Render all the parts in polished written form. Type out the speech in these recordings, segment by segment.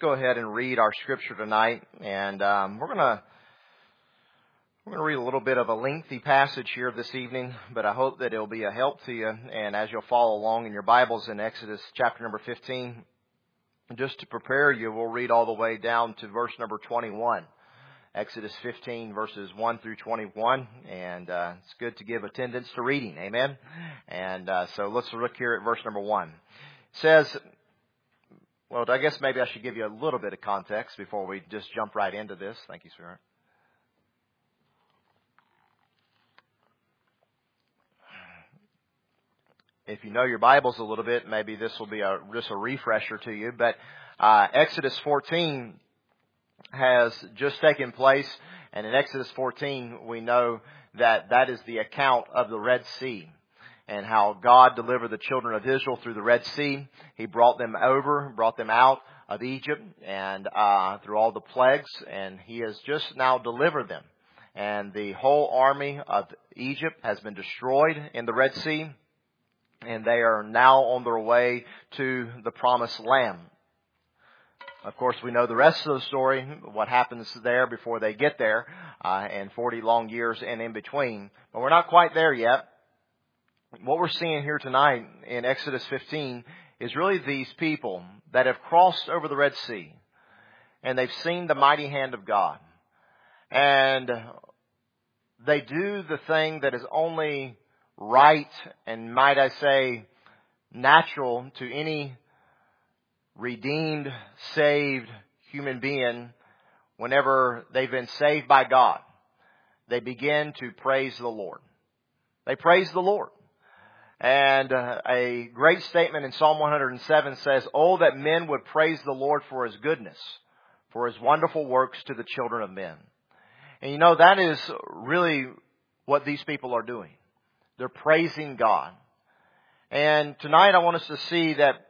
go ahead and read our scripture tonight, and we're gonna read a little bit of a lengthy passage here this evening, but I hope that it'll be a help to you. And as you'll follow along in your Bibles in Exodus chapter number 15, just to prepare you, we'll read all the way down to verse number 21. Exodus 15 verses 1 through 21, and it's good to give attendance to reading, amen? And so let's look here at verse number 1. It says, well, I guess maybe I should give you a little bit of context before we just jump right into this. Thank you, sir. If you know your Bibles a little bit, maybe this will be just a refresher to you. But Exodus 14 has just taken place, and in Exodus 14 we know that is the account of the Red Sea and how God delivered the children of Israel through the Red Sea. He brought them out of Egypt and through all the plagues, and He has just now delivered them. And the whole army of Egypt has been destroyed in the Red Sea, and they are now on their way to the Promised Land. Of course, we know the rest of the story, what happens there before they get there, and 40 long years in between. But we're not quite there yet. What we're seeing here tonight in Exodus 15 is really these people that have crossed over the Red Sea, and they've seen the mighty hand of God. And they do the thing that is only right and, might I say, natural to any redeemed, saved human being. Whenever they've been saved by God, they begin to praise the Lord. They praise the Lord. And a great statement in Psalm 107 says, "Oh, that men would praise the Lord for His goodness, for His wonderful works to the children of men." And you know, that is really what these people are doing. They're praising God. And tonight I want us to see that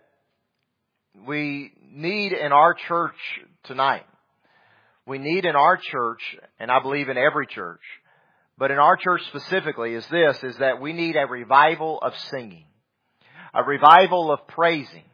we need in our church tonight, we need in our church, and I believe in every church, but in our church specifically is that we need a revival of singing, a revival of praising,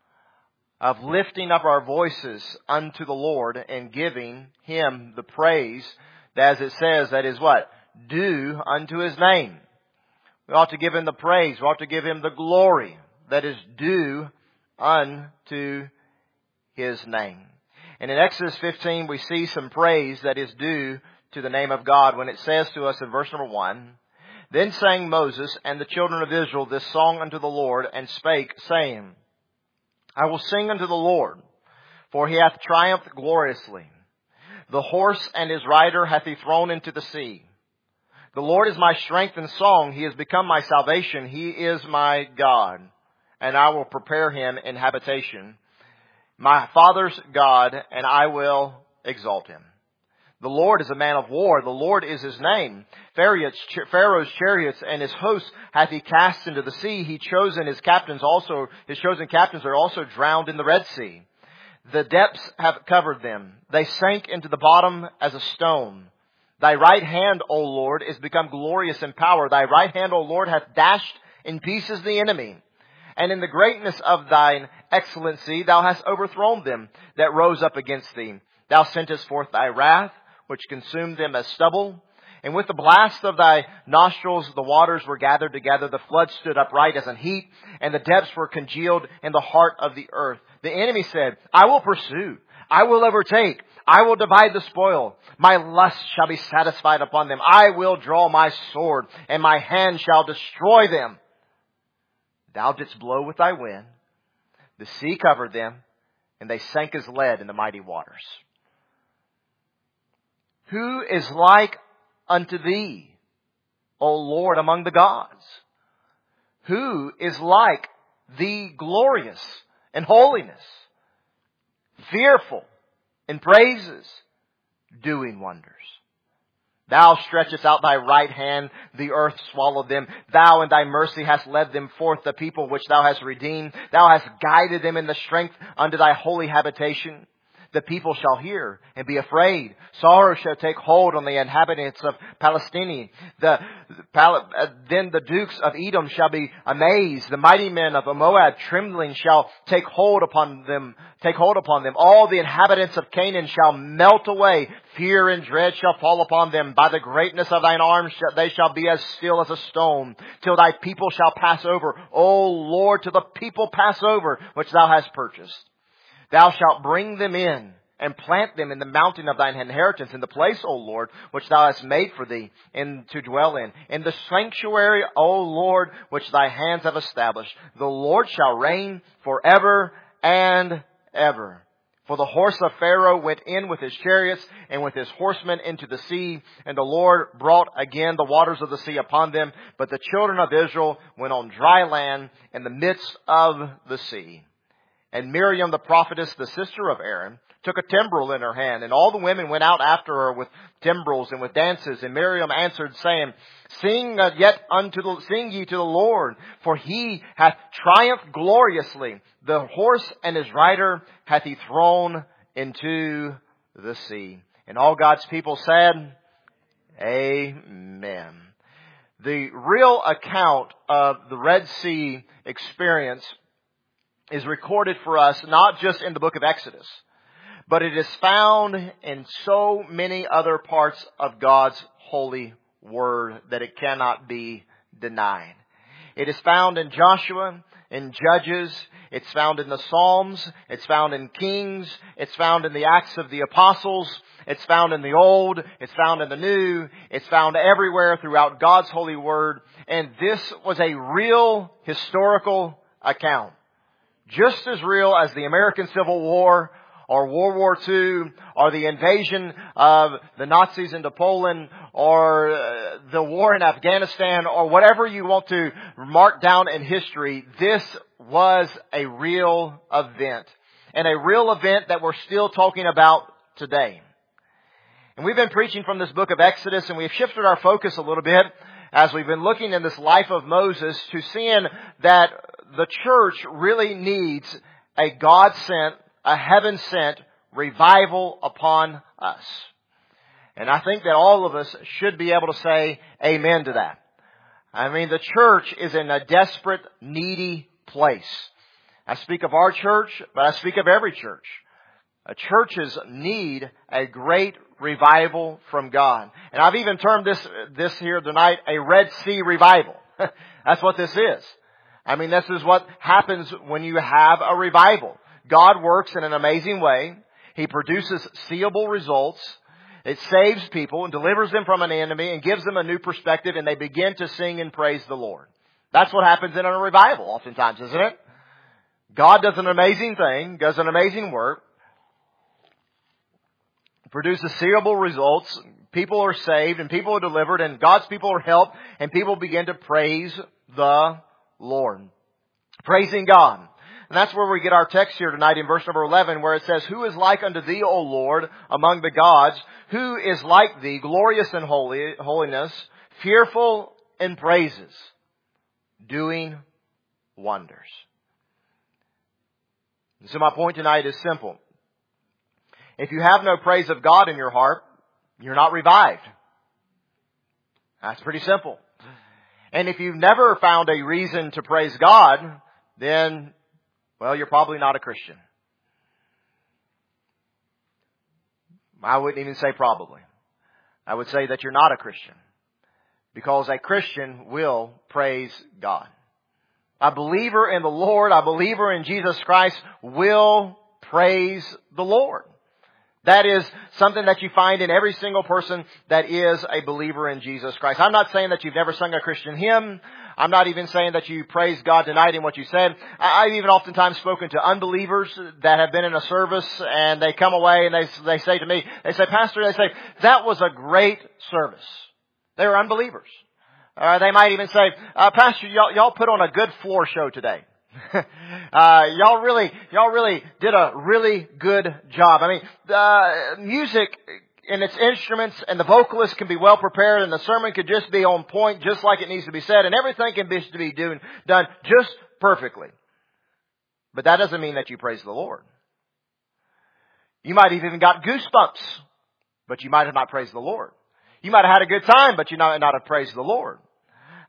of lifting up our voices unto the Lord and giving Him the praise, as it says, that is what? Due unto His name. We ought to give Him the praise. We ought to give Him the glory that is due unto His name. And in Exodus 15, we see some praise that is due to the name of God when it says to us in verse number 1, "Then sang Moses and the children of Israel this song unto the Lord, and spake, saying, I will sing unto the Lord, for He hath triumphed gloriously. The horse and his rider hath He thrown into the sea. The Lord is my strength and song. He has become my salvation. He is my God, and I will prepare Him in habitation. My father's God, and I will exalt Him. The Lord is a man of war. The Lord is His name. Pharaoh's chariots and his hosts hath He cast into the sea. His chosen captains are also drowned in the Red Sea. The depths have covered them. They sank into the bottom as a stone. Thy right hand, O Lord, is become glorious in power. Thy right hand, O Lord, hath dashed in pieces the enemy. And in the greatness of Thine excellency, Thou hast overthrown them that rose up against Thee. Thou sentest forth Thy wrath, which consumed them as stubble. And with the blast of Thy nostrils, the waters were gathered together. The flood stood upright as an heap, and the depths were congealed in the heart of the earth. The enemy said, I will pursue. I will overtake. I will divide the spoil. My lust shall be satisfied upon them. I will draw my sword, and my hand shall destroy them. Thou didst blow with Thy wind. The sea covered them, and they sank as lead in the mighty waters. Who is like unto Thee, O Lord, among the gods? Who is like Thee, glorious in holiness, fearful in praises, doing wonders? Thou stretchest out Thy right hand, the earth swallowed them. Thou in Thy mercy hast led them forth, the people which Thou hast redeemed. Thou hast guided them in the strength unto Thy holy habitation. The people shall hear and be afraid. Sorrow shall take hold on the inhabitants of Palestine. Then the dukes of Edom shall be amazed. The mighty men of Moab trembling shall take hold upon them. All the inhabitants of Canaan shall melt away. Fear and dread shall fall upon them. By the greatness of thine arms they shall be as still as a stone, till thy people shall pass over. O Lord, till the people pass over, which thou hast purchased. Thou shalt bring them in, and plant them in the mountain of thine inheritance, in the place, O Lord, which thou hast made for thee, and to dwell in the sanctuary, O Lord, which thy hands have established. The Lord shall reign forever and ever. For the horse of Pharaoh went in with his chariots and with his horsemen into the sea, and the Lord brought again the waters of the sea upon them. But the children of Israel went on dry land in the midst of the sea. And Miriam the prophetess, the sister of Aaron, took a timbrel in her hand, and all the women went out after her with timbrels and with dances. And Miriam answered, saying, Sing ye to the Lord, for he hath triumphed gloriously. The horse and his rider hath he thrown into the sea. And all God's people said, Amen. The real account of the Red Sea experience is recorded for us not just in the book of Exodus, but it is found in so many other parts of God's holy word that it cannot be denied. It is found in Joshua, in Judges, it's found in the Psalms, it's found in Kings, it's found in the Acts of the Apostles, it's found in the Old, it's found in the New, it's found everywhere throughout God's holy word. And this was a real historical account. Just as real as the American Civil War, or World War II, or the invasion of the Nazis into Poland, or the war in Afghanistan, or whatever you want to mark down in history, this was a real event. And a real event that we're still talking about today. And we've been preaching from this book of Exodus, and we've shifted our focus a little bit as we've been looking in this life of Moses to seeing that the church really needs a God-sent, a heaven-sent revival upon us. And I think that all of us should be able to say amen to that. I mean, the church is in a desperate, needy place. I speak of our church, but I speak of every church. Churches need a great revival from God. And I've even termed this here tonight a Red Sea revival. That's what this is. I mean, this is what happens when you have a revival. God works in an amazing way. He produces seeable results. It saves people and delivers them from an enemy and gives them a new perspective, and they begin to sing and praise the Lord. That's what happens in a revival oftentimes, isn't it? God does an amazing thing, does an amazing work, produces seeable results. People are saved and people are delivered and God's people are helped and people begin to praise the Lord. Praising God. And that's where we get our text here tonight in verse number 11, where it says, Who is like unto thee, O Lord, among the gods? Who is like thee, glorious in holiness, fearful in praises, doing wonders? So my point tonight is simple. If you have no praise of God in your heart, you're not revived. That's pretty simple. And if you've never found a reason to praise God, then, well, you're probably not a Christian. I wouldn't even say probably. I would say that you're not a Christian. Because a Christian will praise God. A believer in the Lord, a believer in Jesus Christ will praise the Lord. That is something that you find in every single person that is a believer in Jesus Christ. I'm not saying that you've never sung a Christian hymn. I'm not even saying that you praise God tonight in what you said. I've even oftentimes spoken to unbelievers that have been in a service and they come away and they say to me, they say, Pastor, they say, that was a great service. They were unbelievers. They might even say, Pastor, y'all put on a good floor show today. Y'all really did a really good job. I mean, music and its instruments and the vocalist can be well prepared and the sermon could just be on point just like it needs to be said and everything can be done just perfectly. But that doesn't mean that you praise the Lord. You might have even got goosebumps, but you might have not praised the Lord. You might have had a good time, but you might not have praised the Lord.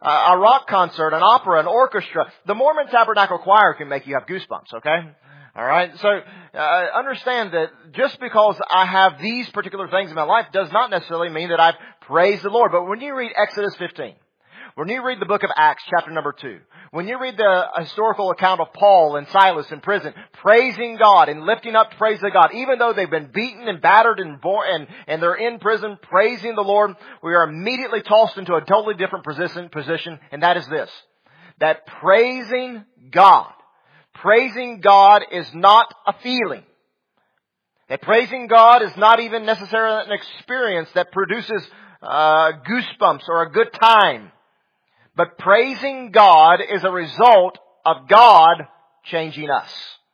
a rock concert, an opera, an orchestra. The Mormon Tabernacle Choir can make you have goosebumps, okay? Alright? So, understand that just because I have these particular things in my life does not necessarily mean that I've praised the Lord. But when you read Exodus 15, when you read the book of Acts, chapter number 2, when you read the historical account of Paul and Silas in prison, praising God and lifting up praise to God, even though they've been beaten and battered and they're in prison, praising the Lord, we are immediately tossed into a totally different position, and that is this, that praising God is not a feeling. That praising God is not even necessarily an experience that produces goosebumps or a good time. But praising God is a result of God changing us.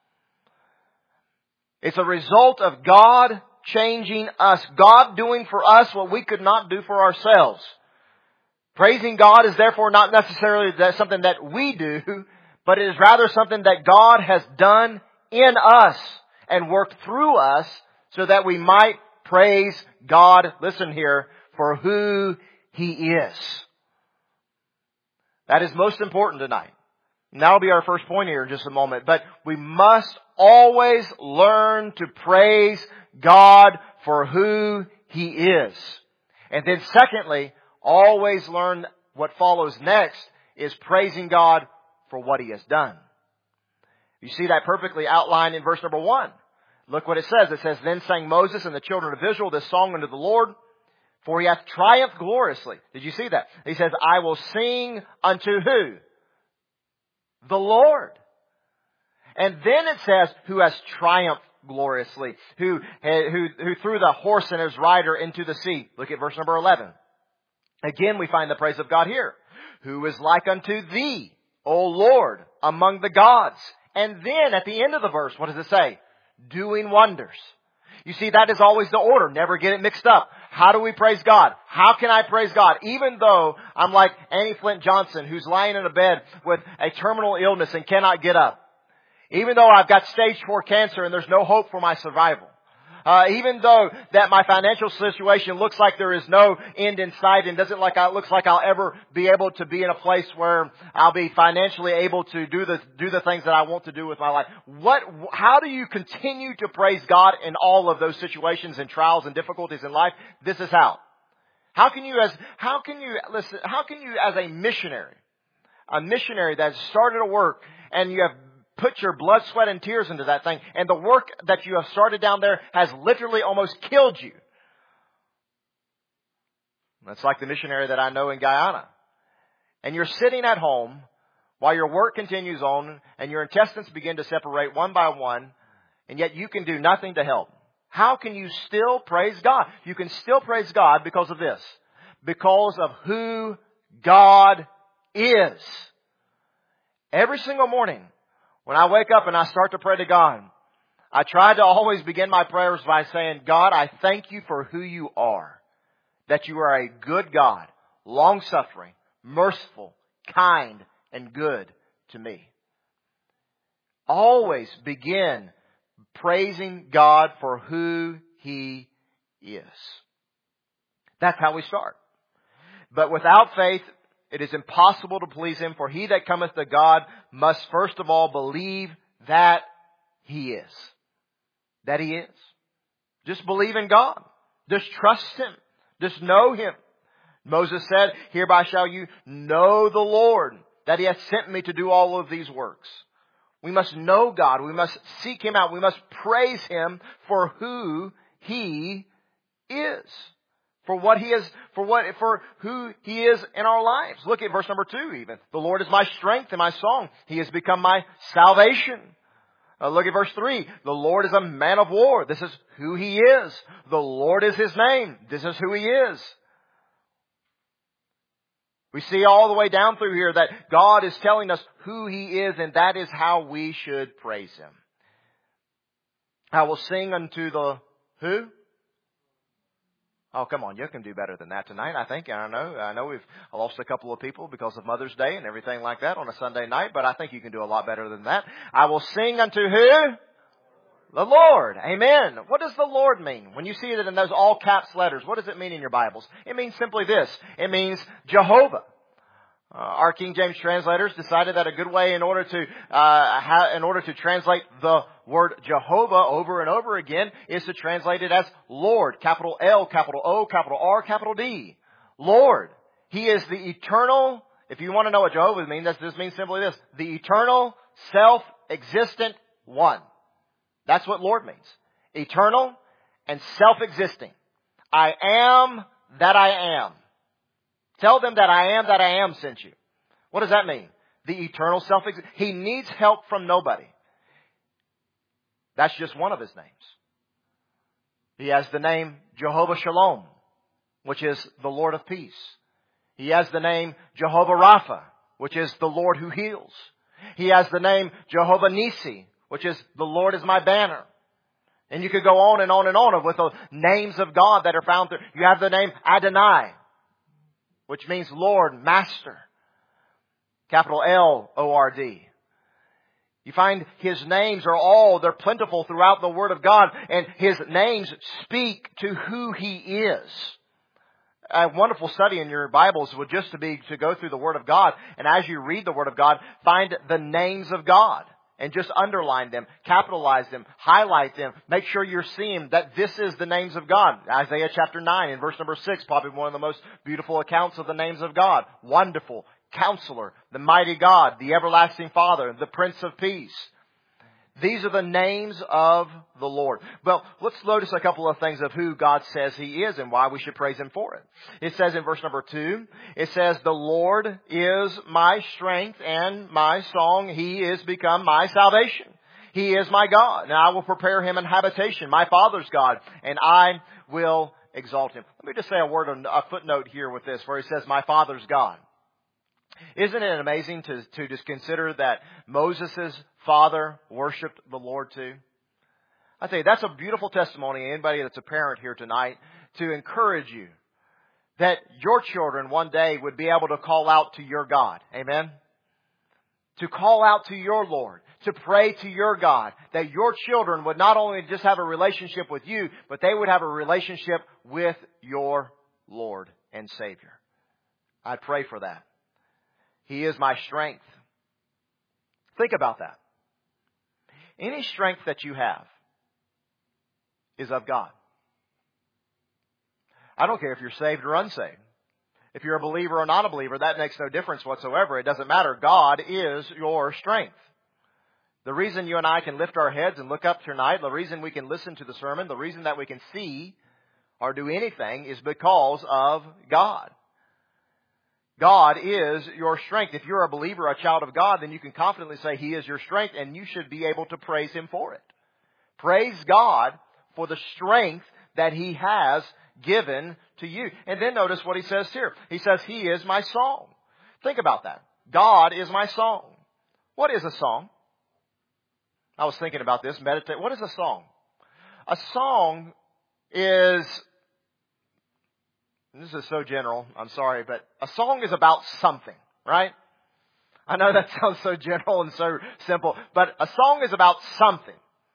It's a result of God changing us. God doing for us what we could not do for ourselves. Praising God is therefore not necessarily something that we do, but it is rather something that God has done in us and worked through us so that we might praise God, listen here, for who He is. That is most important tonight. And that'll be our first point here in just a moment. But we must always learn to praise God for who He is. And then secondly, always learn what follows next is praising God for what He has done. You see that perfectly outlined in verse number 1. Look what it says. It says, Then sang Moses and the children of Israel this song unto the Lord, for He hath triumphed gloriously. Did you see that? He says, I will sing unto who? The Lord. And then it says, who has triumphed gloriously, who threw the horse and his rider into the sea. Look at verse number 11. Again, we find the praise of God here. Who is like unto thee, O Lord, among the gods? And then at the end of the verse, what does it say? Doing wonders. You see, that is always the order. Never get it mixed up. How do we praise God? How can I praise God? Even though I'm like Annie Flint Johnson, who's lying in a bed with a terminal illness and cannot get up. Even though I've got stage 4 cancer and there's no hope for my survival. Even though that my financial situation looks like there is no end in sight and looks like I'll ever be able to be in a place where I'll be financially able to do the things that I want to do with my life. How do you continue to praise God in all of those situations and trials and difficulties in life? This is how. How can you as a missionary that has started a work and you have put your blood, sweat, and tears into that thing, and the work that you have started down there has literally almost killed you. That's like the missionary that I know in Guyana. And you're sitting at home while your work continues on, and your intestines begin to separate one by one, and yet you can do nothing to help. How can you still praise God? You can still praise God because of this. Because of who God is. Every single morning, when I wake up and I start to pray to God, I try to always begin my prayers by saying, God, I thank you for who you are. That you are a good God, long-suffering, merciful, kind, and good to me. Always begin praising God for who He is. That's how we start. But without faith, it is impossible to please Him, for he that cometh to God must first of all believe that He is. That He is. Just believe in God. Just trust Him. Just know Him. Moses said, hereby shall you know the Lord, that He hath sent me to do all of these works. We must know God. We must seek Him out. We must praise Him for who He is. For who He is in our lives. Look at verse number 2 even. The Lord is my strength and my song. He has become my salvation. Look at verse 3. The Lord is a man of war. This is who He is. The Lord is His name. This is who He is. We see all the way down through here that God is telling us who He is, and that is how we should praise Him. I will sing unto the who? Oh, come on. You can do better than that tonight, I think. I know we've lost a couple of people because of Mother's Day and everything like that on a Sunday night, but I think you can do a lot better than that. I will sing unto who? The Lord. Amen. What does the Lord mean? When you see it in those all caps letters, what does it mean in your Bibles? It means simply this. It means Jehovah. Our King James translators decided that a good way in order to translate the word Jehovah over and over again is to translate it as Lord. Capital L, capital O, capital R, capital D. Lord. He is the eternal, if you want to know what Jehovah means, this means simply this: the eternal, self-existent one. That's what Lord means. Eternal and self-existing. I am that I am. Tell them that I am sent you. What does that mean? The eternal self-existent. He needs help from nobody. That's just one of His names. He has the name Jehovah Shalom, which is the Lord of peace. He has the name Jehovah Rapha, which is the Lord who heals. He has the name Jehovah Nisi, which is the Lord is my banner. And you could go on and on and on with the names of God that are found there. You have the name Adonai, which means Lord, Master. Capital L-O-R-D. You find His names they're plentiful throughout the Word of God, and His names speak to who He is. A wonderful study in your Bibles would just to go through the Word of God, and as you read the Word of God, find the names of God. And just underline them, capitalize them, highlight them. Make sure you're seeing that this is the names of God. Isaiah chapter 9 and verse number 6, probably one of the most beautiful accounts of the names of God. Wonderful, Counselor, the Mighty God, the Everlasting Father, the Prince of Peace. These are the names of the Lord. Well, let's notice a couple of things of who God says He is and why we should praise Him for it. It says in verse number 2, it says, the Lord is my strength and my song. He is become my salvation. He is my God, and I will prepare Him an habitation, my Father's God, and I will exalt Him. Let me just say a footnote here with this, where He says, my Father's God. Isn't it amazing to just consider that Moses' father worshipped the Lord too? I tell you, that's a beautiful testimony. Anybody that's a parent here tonight, to encourage you that your children one day would be able to call out to your God. Amen? To call out to your Lord, to pray to your God, that your children would not only just have a relationship with you, but they would have a relationship with your Lord and Savior. I pray for that. He is my strength. Think about that. Any strength that you have is of God. I don't care if you're saved or unsaved. If you're a believer or not a believer, that makes no difference whatsoever. It doesn't matter. God is your strength. The reason you and I can lift our heads and look up tonight, the reason we can listen to the sermon, the reason that we can see or do anything is because of God. God is your strength. If you're a believer, a child of God, then you can confidently say He is your strength, and you should be able to praise Him for it. Praise God for the strength that He has given to you. And then notice what He says here. He says, He is my song. Think about that. God is my song. What is a song? I was thinking about this, meditate. What is a song? A song is... This is so general, I'm sorry, but a song is about something, right? I know that sounds so general and so simple, but a song is about something.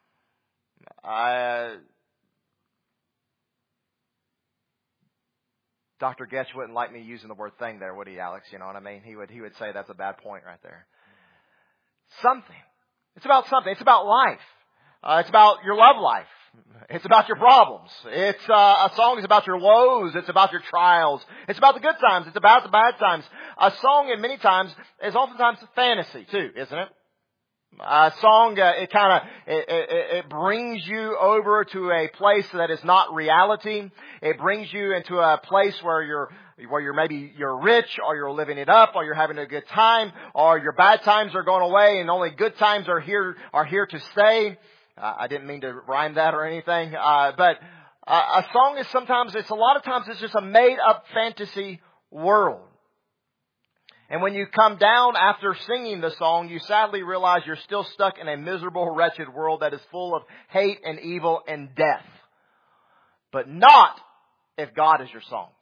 Dr. Getch wouldn't like me using the word thing there, would he, Alex? You know what I mean? He would say that's a bad point right there. Something. It's about something. It's about life. It's about your love life. It's about your problems. It's a song is about your woes. It's about your trials. It's about the good times. It's about the bad times. A song, in many times, is oftentimes fantasy too, isn't it? A song, it brings you over to a place that is not reality. It brings you into a place where you're maybe rich, or you're living it up, or you're having a good time, or your bad times are going away and only good times are here to stay. I didn't mean to rhyme that or anything, but a song is a lot of times it's just a made up fantasy world. And when you come down after singing the song, you sadly realize you're still stuck in a miserable, wretched world that is full of hate and evil and death. But not if God is your song.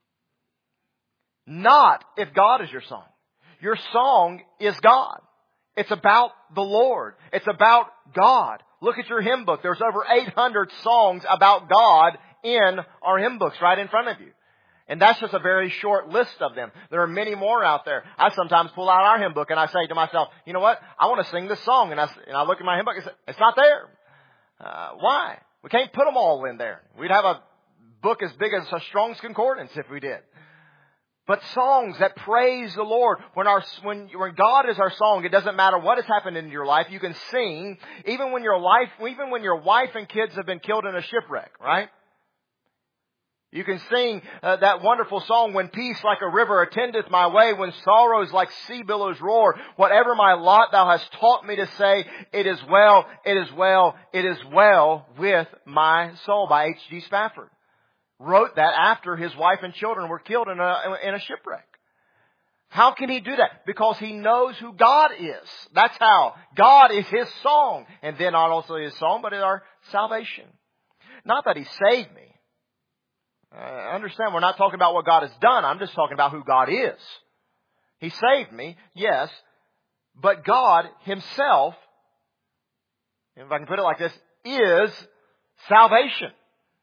Not if God is your song. Your song is God. It's about the Lord. It's about God. Look at your hymn book. There's over 800 songs about God in our hymn books right in front of you. And that's just a very short list of them. There are many more out there. I sometimes pull out our hymn book and I say to myself, you know what? I want to sing this song. And I look at my hymn book and say, it's not there. Why? We can't put them all in there. We'd have a book as big as a Strong's Concordance if we did. But songs that praise the Lord, when God is our song, it doesn't matter what has happened in your life. You can sing even when your wife and kids have been killed in a shipwreck, right? You can sing that wonderful song, when peace like a river attendeth my way, when sorrows like sea billows roar. Whatever my lot thou hast taught me to say, it is well, it is well, it is well with my soul, by H.G. Spafford. Wrote that after his wife and children were killed in a shipwreck. How can he do that? Because he knows who God is. That's how. God is his song. And then not also his song, but our salvation. Not that he saved me. Understand, we're not talking about what God has done. I'm just talking about who God is. He saved me, yes. But God himself, if I can put it like this, is salvation.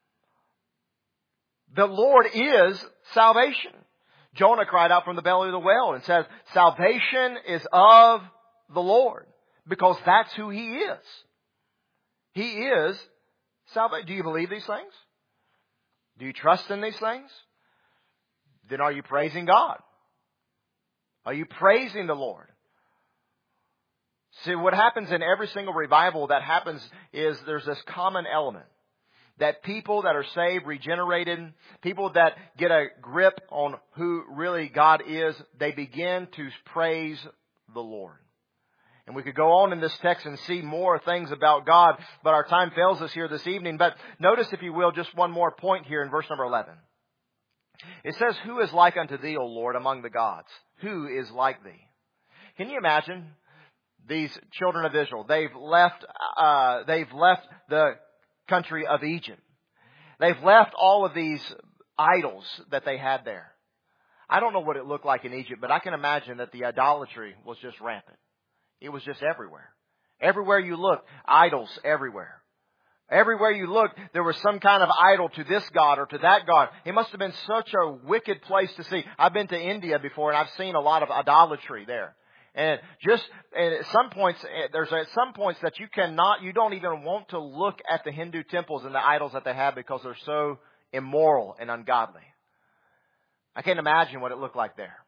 The Lord is salvation. Jonah cried out from the belly of the whale and says, salvation is of the Lord. Because that's who he is. He is salvation. Do you believe these things? Do you trust in these things? Then are you praising God? Are you praising the Lord? See, what happens in every single revival that happens is there's this common element. That people that are saved, regenerated, people that get a grip on who really God is, they begin to praise the Lord. And we could go on in this text and see more things about God, but our time fails us here this evening. But notice, if you will, just one more point here in verse number 11. It says, who is like unto thee, O Lord, among the gods? Who is like thee? Can you imagine these children of Israel? They've left the country of Egypt. They've left all of these idols that they had there. I don't know what it looked like in Egypt, but I can imagine that the idolatry was just rampant. It was just everywhere. Everywhere you looked, idols everywhere. Everywhere you looked, there was some kind of idol to this god or to that god. It must have been such a wicked place to see. I've been to India before and I've seen a lot of idolatry there. And at some points that you don't even want to look at the Hindu temples and the idols that they have because they're so immoral and ungodly. I can't imagine what it looked like there.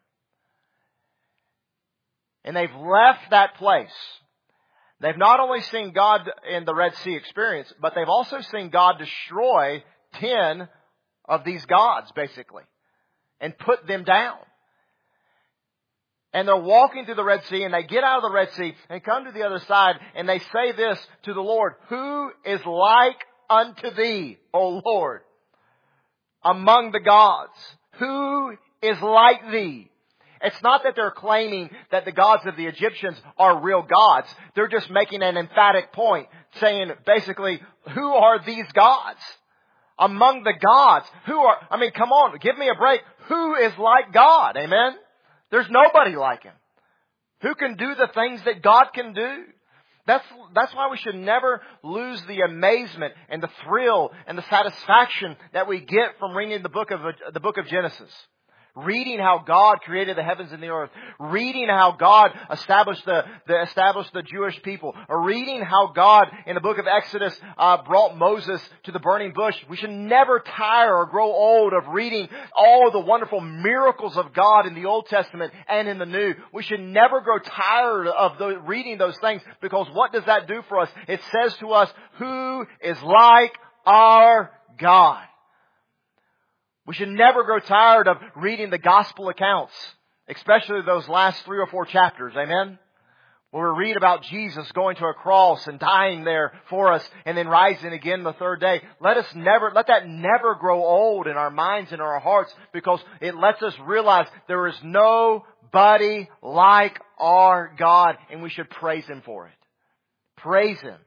And they've left that place. They've not only seen God in the Red Sea experience, but they've also seen God destroy 10 of these gods, basically, and put them down. And they're walking through the Red Sea, and they get out of the Red Sea and come to the other side, and they say this to the Lord, who is like unto thee, O Lord, among the gods? Who is like thee? It's not that they're claiming that the gods of the Egyptians are real gods. They're just making an emphatic point, saying basically, who are these gods? Among the gods. Come on, give me a break. Who is like God? Amen? There's nobody like him. Who can do the things that God can do? That's why we should never lose the amazement and the thrill and the satisfaction that we get from reading the book of Genesis. Reading how God created the heavens and the earth. Reading how God established the Jewish people. Or reading how God in the book of Exodus brought Moses to the burning bush. We should never tire or grow old of reading all the wonderful miracles of God in the Old Testament and in the New. We should never grow tired of reading those things, because what does that do for us? It says to us, who is like our God? We should never grow tired of reading the gospel accounts, especially those last 3 or 4 chapters. Amen? Where we read about Jesus going to a cross and dying there for us and then rising again the third day. Let that never grow old in our minds and our hearts, because it lets us realize there is nobody like our God, and we should praise Him for it. Praise Him.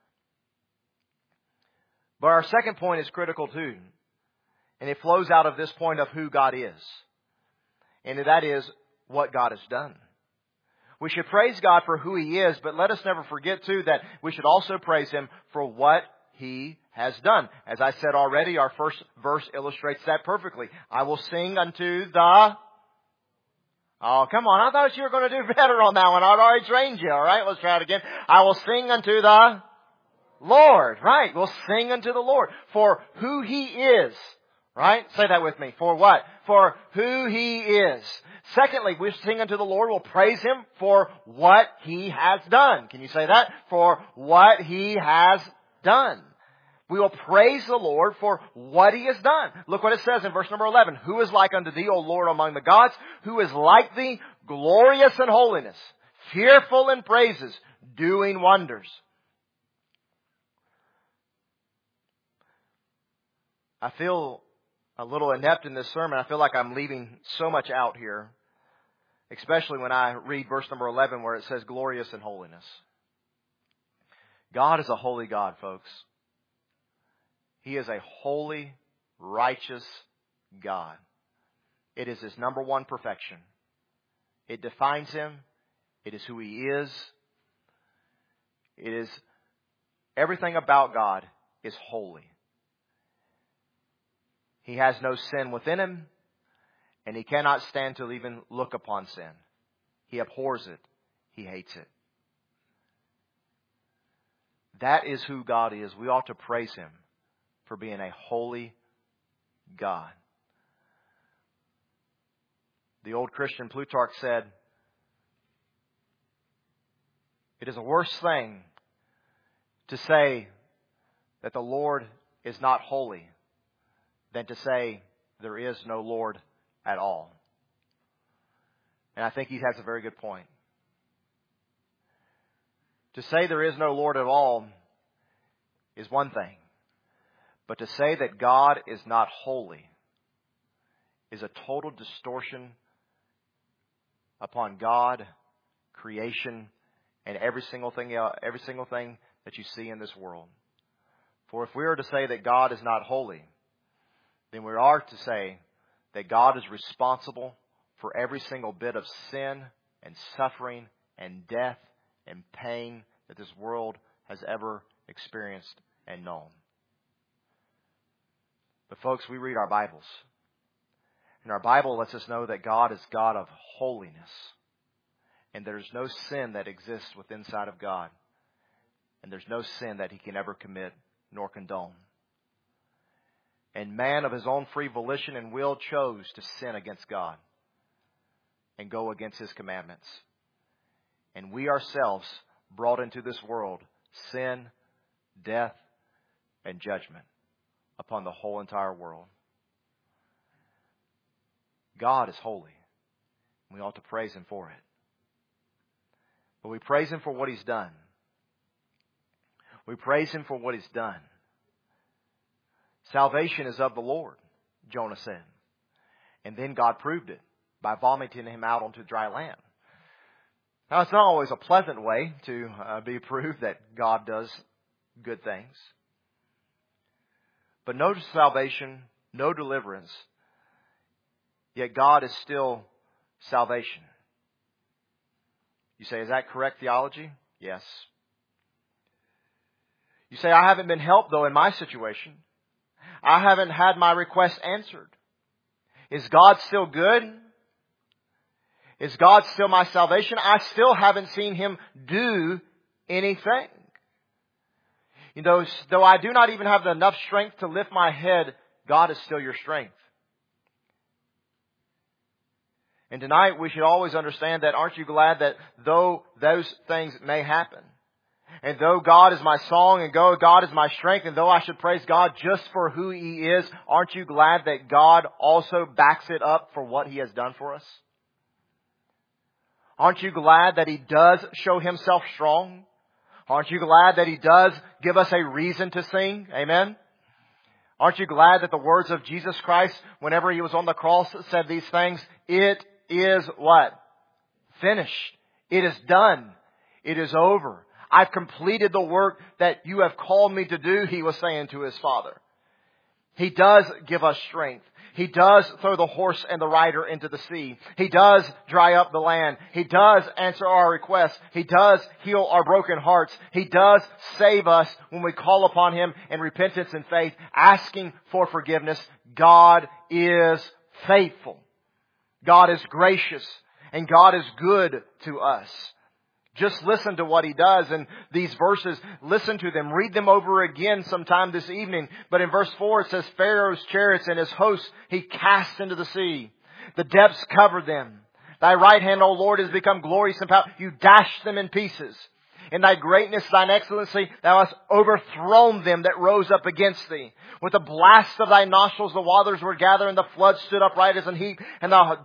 But our second point is critical too. And it flows out of this point of who God is. And that is what God has done. We should praise God for who He is, but let us never forget too that we should also praise Him for what He has done. As I said already, our first verse illustrates that perfectly. I will sing unto the... Oh, come on. I thought you were going to do better on that one. I'd already trained you. All right, let's try it again. I will sing unto the Lord. Right, we'll sing unto the Lord for who He is. Right? Say that with me. For what? For who He is. Secondly, we sing unto the Lord. We'll praise Him for what He has done. Can you say that? For what He has done. We will praise the Lord for what He has done. Look what it says in verse number 11. Who is like unto Thee, O Lord, among the gods? Who is like Thee, glorious in holiness, fearful in praises, doing wonders? I feel a little inept in this sermon. I feel like I'm leaving so much out here, especially when I read verse number 11 where it says glorious in holiness. God is a holy God, folks. He is a holy, righteous God. It is His number one perfection. It defines Him. It is who He is. It is everything about God is holy. He has no sin within Him, and He cannot stand to even look upon sin. He abhors it. He hates it. That is who God is. We ought to praise Him for being a holy God. The old Christian Plutarch said, it is a worse thing to say that the Lord is not holy than to say there is no Lord at all. And I think he has a very good point. To say there is no Lord at all is one thing. But to say that God is not holy is a total distortion upon God, creation, and every single thing that you see in this world. For if we are to say that God is not holy, then we are to say that God is responsible for every single bit of sin and suffering and death and pain that this world has ever experienced and known. But folks, we read our Bibles. And our Bible lets us know that God is God of holiness. And there's no sin that exists within inside of God. And there's no sin that He can ever commit nor condone. And man of his own free volition and will chose to sin against God and go against His commandments. And we ourselves brought into this world sin, death, and judgment upon the whole entire world. God is holy. We ought to praise Him for it. But we praise Him for what He's done. We praise Him for what He's done. Salvation is of the Lord, Jonah said. And then God proved it by vomiting him out onto dry land. Now, it's not always a pleasant way to be proved that God does good things. But no salvation, no deliverance. Yet God is still salvation. You say, is that correct theology? Yes. You say, I haven't been helped though in my situation. I haven't had my request answered. Is God still good? Is God still my salvation? I still haven't seen Him do anything. You know, though I do not even have enough strength to lift my head, God is still your strength. And tonight we should always understand that, aren't you glad that though those things may happen, and though God is my song, and though God is my strength, and though I should praise God just for who He is, aren't you glad that God also backs it up for what He has done for us? Aren't you glad that He does show Himself strong? Aren't you glad that He does give us a reason to sing? Amen? Aren't you glad that the words of Jesus Christ, whenever He was on the cross, said these things? It is what? Finished. It is done. It is over. I've completed the work that you have called me to do, He was saying to His Father. He does give us strength. He does throw the horse and the rider into the sea. He does dry up the land. He does answer our requests. He does heal our broken hearts. He does save us when we call upon Him in repentance and faith, asking for forgiveness. God is faithful. God is gracious. And God is good to us. Just listen to what He does in these verses. Listen to them. Read them over again sometime this evening. But in verse 4 it says, Pharaoh's chariots and his hosts He cast into the sea. The depths covered them. Thy right hand, O Lord, has become glorious and powerful. You dashed them in pieces. In Thy greatness, Thine excellency, Thou hast overthrown them that rose up against Thee. With the blast of Thy nostrils, the waters were gathered, and the floods stood upright as an heap, and the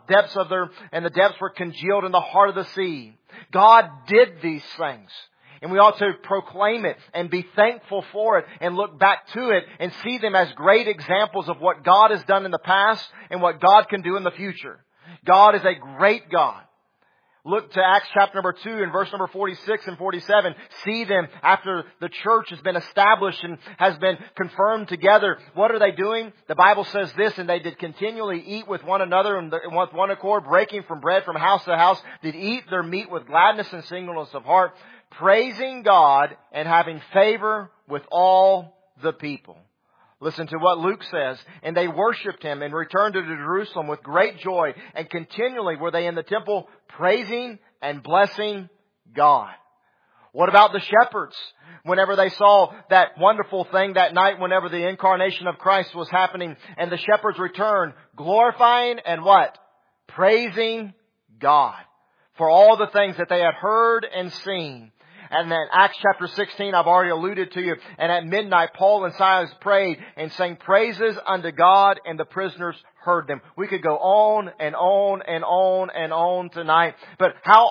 depths were congealed in the heart of the sea. God did these things. And we ought to proclaim it and be thankful for it and look back to it and see them as great examples of what God has done in the past and what God can do in the future. God is a great God. Look to Acts chapter number 2 and verse number 46 and 47. See them after the church has been established and has been confirmed together. What are they doing? The Bible says this, and they did continually eat with one another and with one accord, breaking from bread from house to house, did eat their meat with gladness and singleness of heart, praising God and having favor with all the people. Listen to what Luke says. And they worshipped Him and returned to Jerusalem with great joy. And continually were they in the temple praising and blessing God. What about the shepherds? Whenever they saw that wonderful thing that night, whenever the incarnation of Christ was happening, and the shepherds returned, glorifying and what? Praising God for all the things that they had heard and seen. And then Acts chapter 16, I've already alluded to you. And at midnight, Paul and Silas prayed and sang praises unto God, and the prisoners heard them. We could go on and on and on and on tonight. But how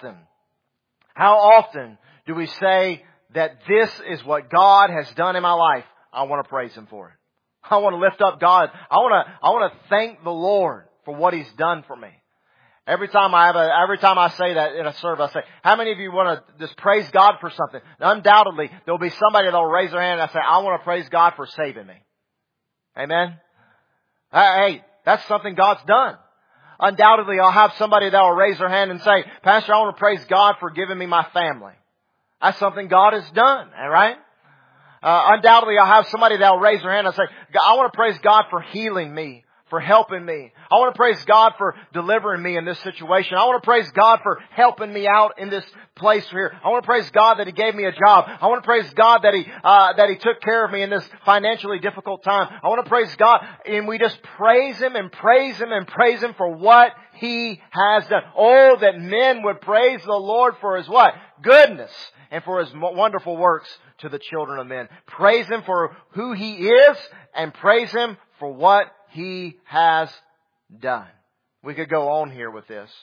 often do we say that this is what God has done in my life? I want to praise Him for it. I want to lift up God. I want to thank the Lord for what He's done for me. Every time I say that in a service, I say, how many of you want to just praise God for something? Undoubtedly, there'll be somebody that'll raise their hand and say, I want to praise God for saving me. Amen? Hey, that's something God's done. Undoubtedly, I'll have somebody that'll raise their hand and say, Pastor, I want to praise God for giving me my family. That's something God has done, all right? Undoubtedly, I'll have somebody that'll raise their hand and say, I want to praise God for healing me, for helping me. I want to praise God for delivering me in this situation. I want to praise God for helping me out in this place here. I want to praise God that He gave me a job. I want to praise God that He took care of me in this financially difficult time. I want to praise God, and we just praise Him and praise Him and praise Him for what He has done. Oh, that men would praise the Lord for His what? Goodness, and for His wonderful works to the children of men. Praise Him for who He is, and praise Him for what He has done. We could go on here with this.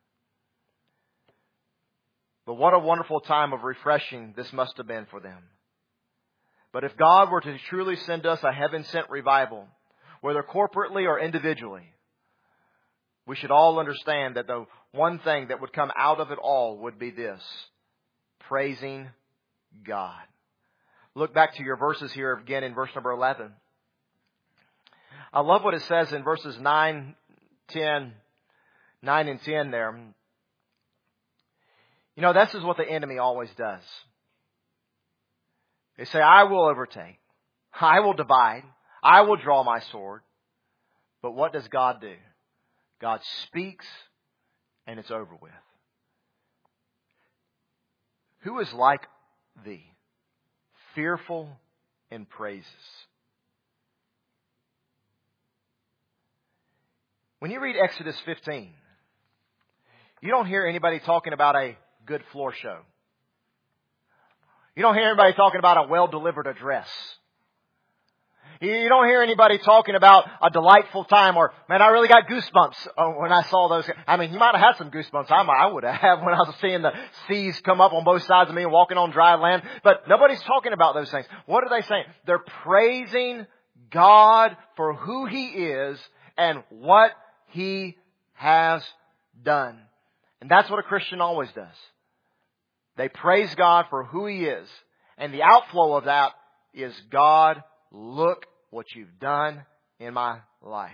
But what a wonderful time of refreshing this must have been for them. But if God were to truly send us a heaven-sent revival, whether corporately or individually, we should all understand that the one thing that would come out of it all would be this: praising God. Look back to your verses here again in verse number 11. I love what it says in verses 9 and 10 there. You know, this is what the enemy always does. They say, I will overtake. I will divide. I will draw my sword. But what does God do? God speaks and it's over with. Who is like Thee, fearful in praises? When you read Exodus 15, you don't hear anybody talking about a good floor show. You don't hear anybody talking about a well-delivered address. You don't hear anybody talking about a delightful time or, man, I really got goosebumps when I saw those. I mean, you might have had some goosebumps. I would have when I was seeing the seas come up on both sides of me and walking on dry land. But nobody's talking about those things. What are they saying? They're praising God for who He is and what He has done. And that's what a Christian always does. They praise God for who He is. And the outflow of that is, God, look what you've done in my life.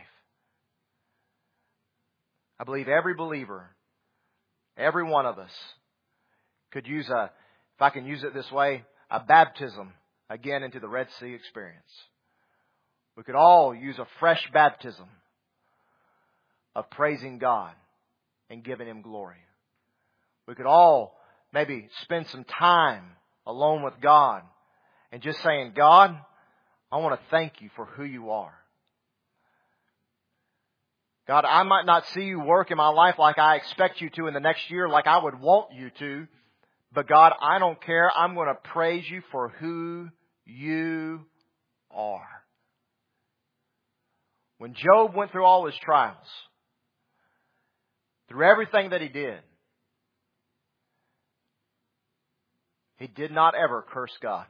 I believe every believer, every one of us, could use if I can use it this way, a baptism again into the Red Sea experience. We could all use a fresh baptism of praising God and giving Him glory. We could all maybe spend some time alone with God and just saying, God, I want to thank You for who You are. God, I might not see You work in my life like I expect You to in the next year, like I would want You to. But God, I don't care. I'm going to praise You for who You are. When Job went through all his trials, through everything that he did not ever curse God.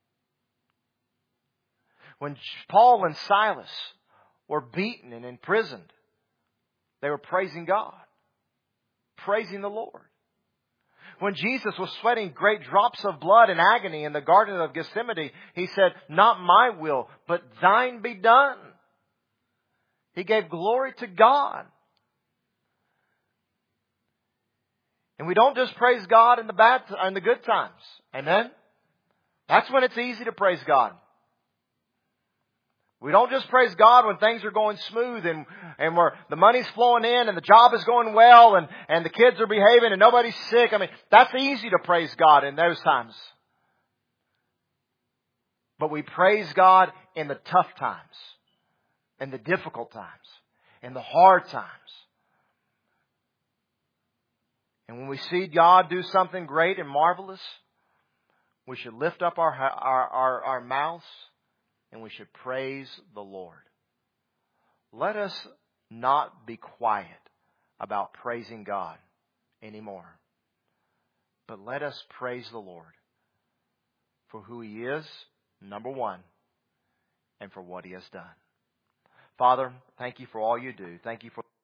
When Paul and Silas were beaten and imprisoned, they were praising God, praising the Lord. When Jesus was sweating great drops of blood in agony in the Garden of Gethsemane, He said, not my will, but Thine be done. He gave glory to God. And we don't just praise God in the good times. Amen? That's when it's easy to praise God. We don't just praise God when things are going smooth and where the money's flowing in and the job is going well and the kids are behaving and nobody's sick. I mean, that's easy to praise God in those times. But we praise God in the tough times, in the difficult times, in the hard times. And when we see God do something great and marvelous, we should lift up our mouths and we should praise the Lord. Let us not be quiet about praising God anymore. But let us praise the Lord for who He is, number one, and for what He has done. Father, thank You for all You do. Thank You for